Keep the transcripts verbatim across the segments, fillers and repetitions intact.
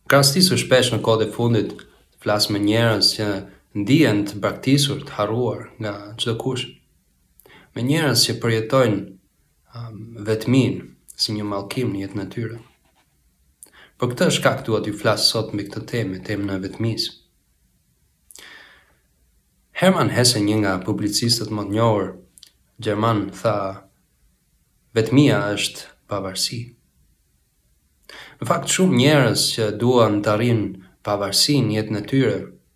Krahastisur shpesh në kohët e fundit të flas me njerëz që ndihen të braktisur, të harruar nga çdo kush, me njerëz që përjetojnë um, vetmin si një mallkim në jetën e tyre. Për këtë shkak dua t'ju flas sot mbi këtë temë, temën e vetmisë. Hermann Hesse, një nga publicistët më të njohur gjerman, tha: vetmia është pavarësi. Në fakt, shumë njerëz që duan të arrijnë pavarësinë në jetën e tyre,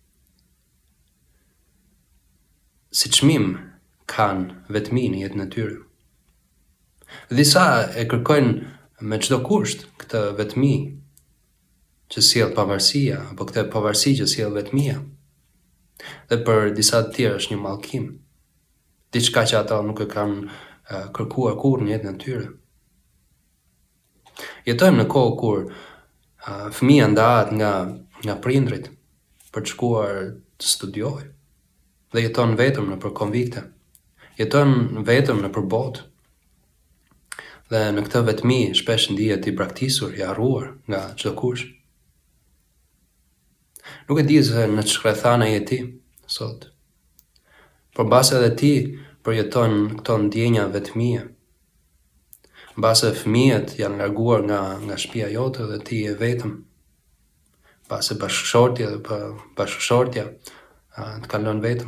si çmim kanë vetminë në jetën e tyre. Disa e kërkojnë me çdo kusht këtë vetmi që sjell pavarësia, apo këtë pavarësi që sjell vetmia. Dhe për disa të tjerë është një mallkim, diçka që ata nuk e kanë uh, kërkuar kurrë në jetën e tyre. Jetojmë në kohë kur uh, fëmia ndahet nga nga prindrit për të shkuar të studiojë dhe jeton vetëm nëpër konvikte. Jeton vetëm nëpër botë. Dhe në këtë vetmi shpesh ndihet i braktisur, i harruar nga çdo kush. Nuk e di se në ç'rrethana je ti sot, por mbase edhe ti përjeton këto ndjenja vetmie. Mbase fëmijët janë larguar nga nga shtëpia jote dhe ti je vetëm. Mbase bashkëshortja dhe bashkëshortja uh, të kalon vetëm.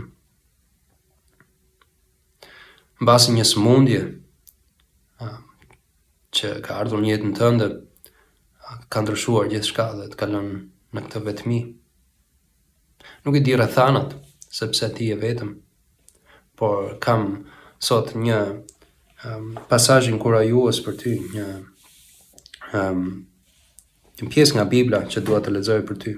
Mbase një sëmundje uh, që ka ardhur në jetën tënde uh, ka ndryshuar gjithçka dhe të kalon në këtë vetmi. Nuk e di rrethanat, sepse ti je vetëm, por kam sot një um, pasazh inkurajues për ty, një um, një pjesë nga Bibla që dua të lexoj për ty.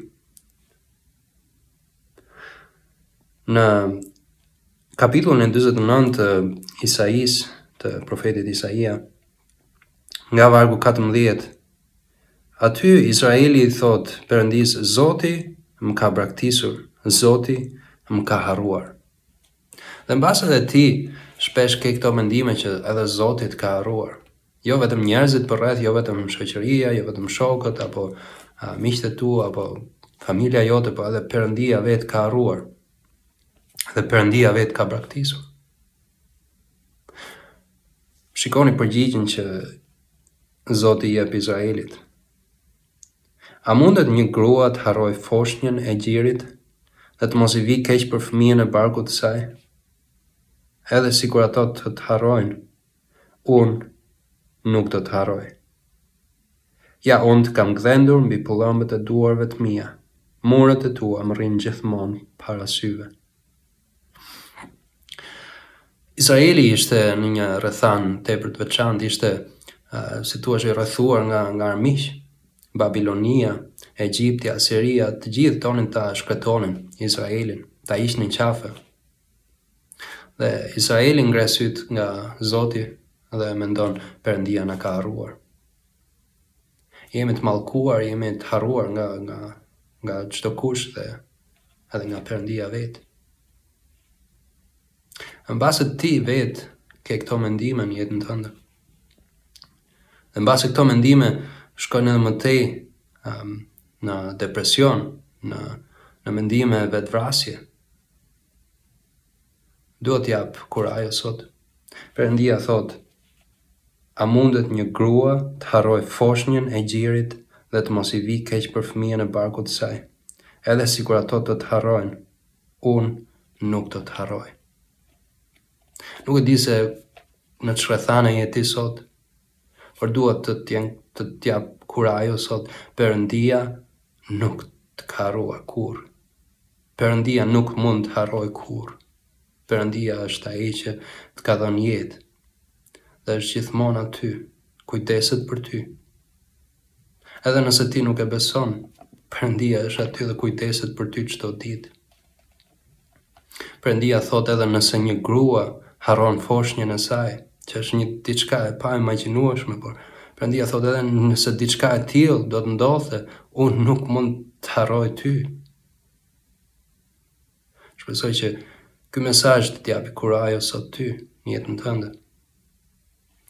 Në kapitullin e dyzet e nëntë të Isais, të profetit Isaia, nga vargu katërmbëdhjetë, aty Izraeli i thot Perëndis: Zoti më ka braktisur, Zoti më ka harruar. Dhe mbase edhe ti shpesh ke këto mendime që edhe Zoti të ka harruar. Jo vetëm njerëzit përreth, jo vetëm shoqëria, jo vetëm shokët apo uh, miqtë e tu apo familja jote, po edhe Perëndia vetë ka harruar. Dhe Perëndia vetë ka braktisur. Shikoni përgjigjen që Zoti i jep Izraelit. A mundet një grua të harroj foshnjën e gjirit dhe të mos i vi keq për fëmijën e barkut të saj? Edhe sikur ato të të harrojnë, unë nuk do të harroj. Ja, unë të kam gdhendur mbi pëllëmbët e duarve të mia, muret e tua më rrinë gjithmonë para syve. Izraeli ishte në një rrethan tepër të veçantë, ishte uh, si thua i rrethuar nga nga armiq. Babilonia, Egjipti, Asiria, të gjithë tonin ta shkretonin Izraelin, ta ishnin qafe. Dhe Izraeli ngre syt nga Zoti dhe mendon Perëndia na ka harruar. Jemi të mallkuar, jemi të harruar nga nga nga çdo kush dhe edhe nga Perëndia vetë. Mbase ti vetë ke këto mendime në jetën tënde. Dhe mbase këto mendime shkojnë edhe më tej um, në depresion, në, në mendime vetvrasje. Duhet t'jap kurajo sot. Perëndia thot: a mundet një grua të harroj foshnjën e gjirit dhe të mos i vi keq për fëmijën e barkut të saj? Edhe sikur ato të të harrojnë, unë nuk do të harroj. Nuk e di se në ç'rrethana je ti sot, por duhet të t'jen të t'jap kurajo sot. Perëndia nuk të ka harruar kurrë. Perëndia nuk mund të harroj kurrë. Perëndia është ai që të ka dhënë jetë dhe është gjithmonë aty, kujdeset për ty. Edhe nëse ti nuk e beson, Perëndia është aty dhe kujdeset për ty çdo ditë. Perëndia thot edhe nëse një grua harron foshnjën e saj, që është një diçka e pa imagjinueshme, por Perëndia thot edhe nëse diçka e tillë do të ndodhte, unë nuk mund të harroj ty. Shpresoj që ky mesazh të t'japi kurajo sot ty në jetën tënde.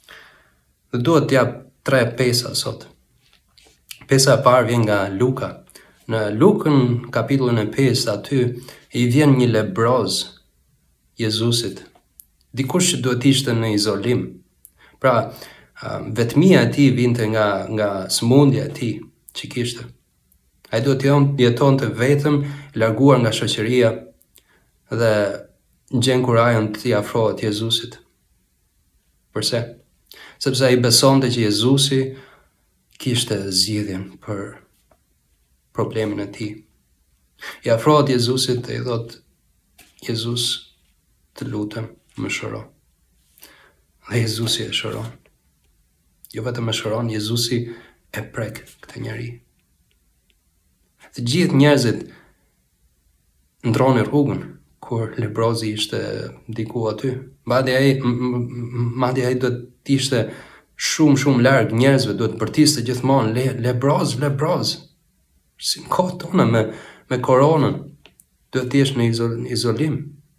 Dhe duhet t'jap tre pesa sot. Pesa e parë vjen nga Luka, Në Lukën kapitullin e pesë aty i vjen një lebroz Jezusit, dikush që duhet ishte në izolim. Pra, vetmia e tij vinte nga nga smundja e tij që kishte. Ai duhet të jetonte vetëm, larguar nga shoqëria dhe gjen kurajën të i afrohet Jezusit. Përse? Sepse ai besonte që Jezusi kishte zgjidhjen për problemin e tij. I afrohet Jezusit dhe i thot: Jezus, të lutem, më shëro. Dhe Jezusi e shëron. Jo vetëm e shëron, Jezusi e prek këtë njeri. Të gjithë njerëzit ndroni rrugën kur lebrozi ishte diku aty. Madje ai madje ai do të ishte shumë shumë larg njerëzve, duhet të bërtiste gjithmonë le, lebroz, lebroz. Si në kohët tona me me koronën, duhet të jesh në izol, izolim.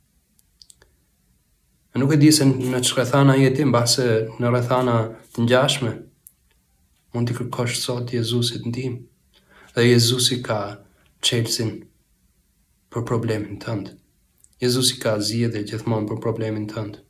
Nuk e di se në që rrethana jeti, mbase në rrethana të ngjashme, mund t'i kërkosh sot Jezusit ndihmë. Dhe Jezusi ka çelësin për problemin tënd. Jezusi ka zgjidhje gjithmonë për problemin tënd.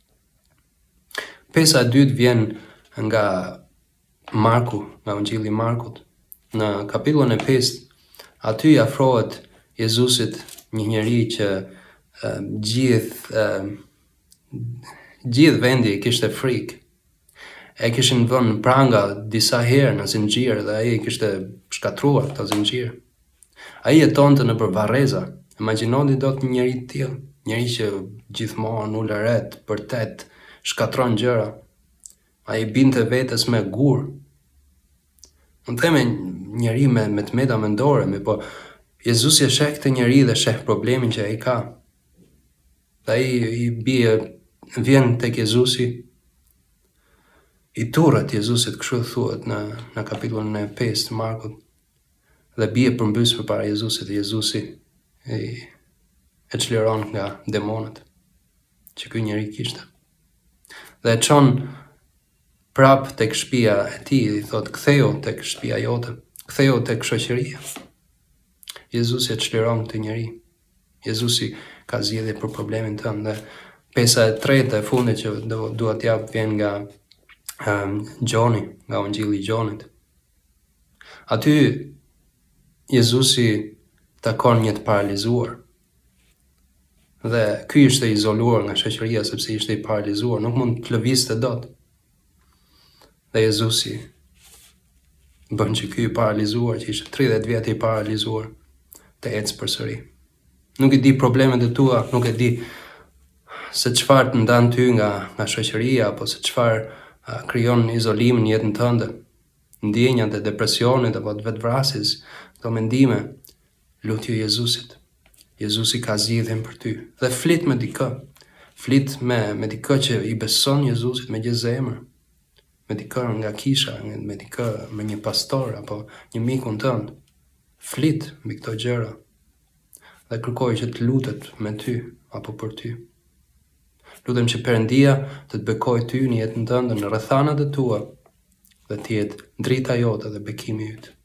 Pesa e dytë vjen nga Marku, nga Ungjilli i Markut. Në kapitullin e pesë, aty i afrohet Jezusit një njeri që uh, gjithë uh, gjithë vendi kishte frikë. E kishin vënë pranga disa herë në zinxhir dhe ai kishte shkatruar këto zinxhir. Ai jetonte nëpër varreza. Imagjinoni dot një njeri të tillë, njeri që gjithmonë ulëret, përtet, shkatron gjëra. Ai binte vetes me gur. Unë theme njeri me, me të meta mendore, me po Jezusi e sheh këtë njeri dhe sheh problemin që ai ka. Dhe ai i bie, vjen tek Jezusi, i turret Jezusit, kështu thuhet në, në kapitullin e pesë të Markut, dhe bie përmbys përpara Jezusit dhe Jezusi i, e çliron nga demonët që ky njeri kishte. Dhe e çon prap tek shtëpia e tij, i thot: ktheu tek shtëpia jote, ktheu tek shoqëria. Jezusi e çliron këtë njeri. Jezusi ka zgjidhje për problemin tënd. Dhe pesa e tretë e fundit që dua të jap vjen nga um, Gjoni, nga Ungjilli i Gjonit. Aty Jezusi takon një të paralizuar. Dhe ky ishte izoluar nga shoqëria sepse ishte i paralizuar, nuk mund të lëvizte dot. Dhe Jezusi bën që ky i paralizuar, që ishte tridhjetë vjet i paralizuar, të ecë përsëri. Nuk e di problemet e tua, nuk e di se çfarë të ndan ty nga nga shoqëria apo se çfarë uh, krijon izolimin në jetën tënde. Ndjenjat e depresionit apo të vetvrasjes, këto mendime, lutju Jezusit. Jezusi ka zgjidhjen për ty. Dhe flit me dikë. Flit me me dikë që i beson Jezusit me gjithë zemër. Me dikë nga kisha, me dikë me një pastor apo një mikun tënd. Flit mbi këto gjëra. Dhe kërkoj që të lutet me ty apo për ty. Lutem që Perëndia të të bekojë ty në jetën tënde, në rrethanat e tua, dhe të jetë drita jote dhe bekimi yt.